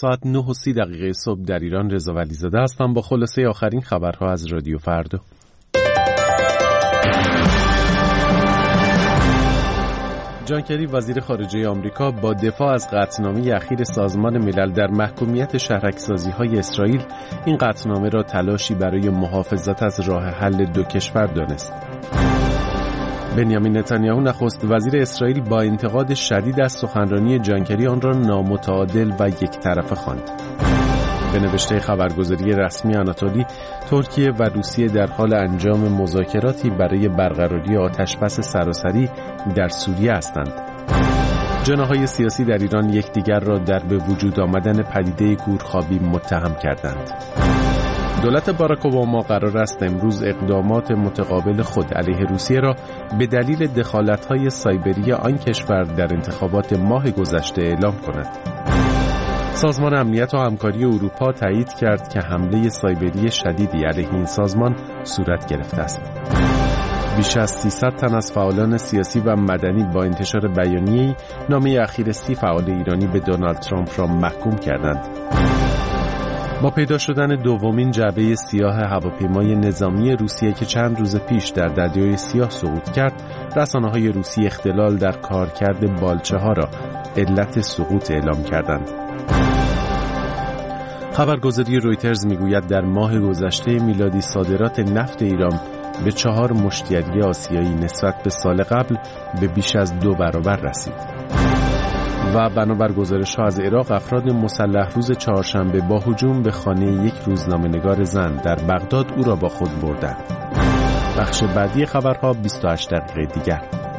ساعت 9:30 صبح در ایران. رضا ولیزاده هستم با خلاصه آخرین خبرها از رادیو فردا. جان کری وزیر خارجه آمریکا با دفاع از قطعنامه اخیر سازمان ملل در محکومیت شهرک‌سازی‌های اسرائیل این قطعنامه را تلاشی برای محافظت از راه حل دو کشور دانست. بنیامین نتانیاهو نخست وزیر اسرائیل با انتقاد شدید از سخنرانی جان کری آن را نامتعادل و یک طرفه خواند. به نوشته خبرگزاری رسمی آناتولی، ترکیه و روسیه در حال انجام مذاکراتی برای برقراری آتشبس سراسری در سوریه هستند. جناح‌های سیاسی در ایران یکدیگر را در به وجود آمدن پدیده گورخوابی متهم کردند. دولت باراک اوباما قرار است امروز اقدامات متقابل خود علیه روسیه را به دلیل دخالت‌های سایبری آن کشور در انتخابات ماه گذشته اعلام کند. سازمان امنیت و همکاری اروپا تایید کرد که حمله سایبری شدیدی علیه این سازمان صورت گرفته است. بیش از 300 تن از فعالان سیاسی و مدنی با انتشار بیانیه‌ای نامه اخیر 30 فعال ایرانی به دونالد ترامپ را محکوم کردند. با پیدا شدن دومین جعبه سیاه هواپیمای نظامی روسیه که چند روز پیش در دریای سیاه سقوط کرد، رسانه‌های روسی اختلال در کارکرد بالچه‌ها را علت سقوط اعلام کردند. خبرگزاری رویترز میگوید در ماه گذشته میلادی صادرات نفت ایران به 4 مشتری آسیایی نسبت به سال قبل به بیش از 2 برابر رسید. و بنابر گزارش‌ها از عراق، افراد مسلح روز چهارشنبه با هجوم به خانه یک روزنامه‌نگار زن در بغداد او را با خود بردند. بخش بعدی خبرها 28 دقیقه دیگر.